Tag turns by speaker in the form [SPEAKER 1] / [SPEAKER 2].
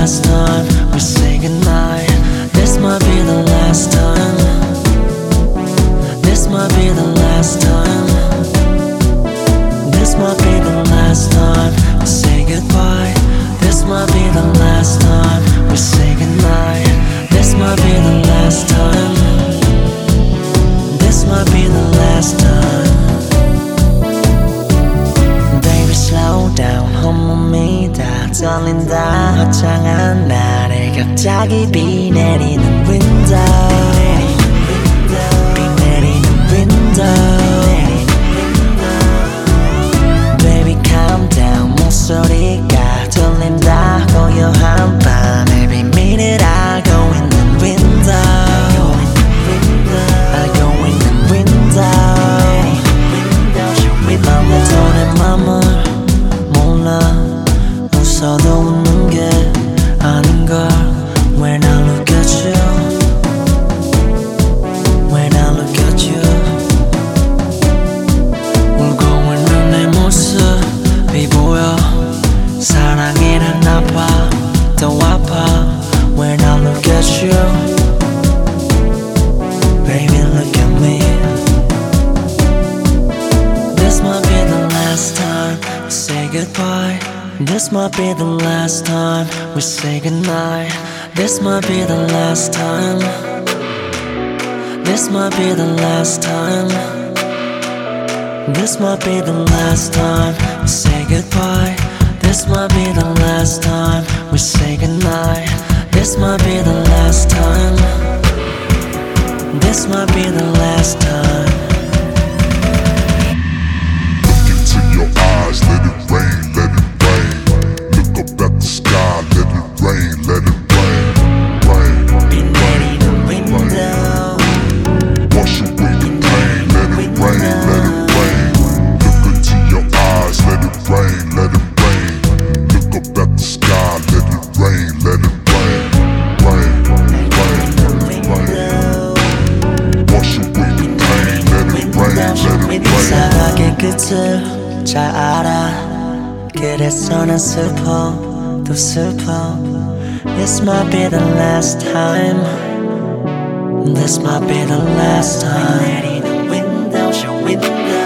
[SPEAKER 1] last time we say goodnight. This might be the last time. This might be the last time. This might be the last time we say goodbye. This might be the last time we say goodnight. This might be the last time. This might be the last time. Baby slow down 온몸이 다 떨린다. 화창한 날에 갑자기 비 내리는 window. 비 내리는 window. Baby calm down 목소리가 들린다. 고요한 밤에 비밀을 알고 있는 window. 알고 있는 window. 맘에 도는 맘을 몰라. 웃어도 웃는 게 아닌걸. When I look at you, when I look at you, 울고 있는 내 모습이 보여. 사랑이란 아파 또 아파. When I look at you, baby look at me. This might be the last time we say goodbye. This might be the last time we say goodnight. This might be the last time. This might be the last time. This might be the last time we say goodbye. This might be the last time we say goodnight. This might be the last time. This might be the last time.
[SPEAKER 2] Look into your eyes, let it rain, let it rain. Look up at the sky, let it rain, let it rain, rain.
[SPEAKER 1] 비 내리는 window.
[SPEAKER 2] Wash away the pain, let it rain, let it rain. Look into your eyes, let it rain, let it rain. Look up at the sky, let it rain, let it rain, rain, rain, rain. Wash away the pain, let it rain, let it rain.
[SPEAKER 1] 사랑의 끝을 잘 알아. 그래서 난 슬퍼 또 슬퍼. This might be the last time. This might be the last time. 비 내리는 window, show window.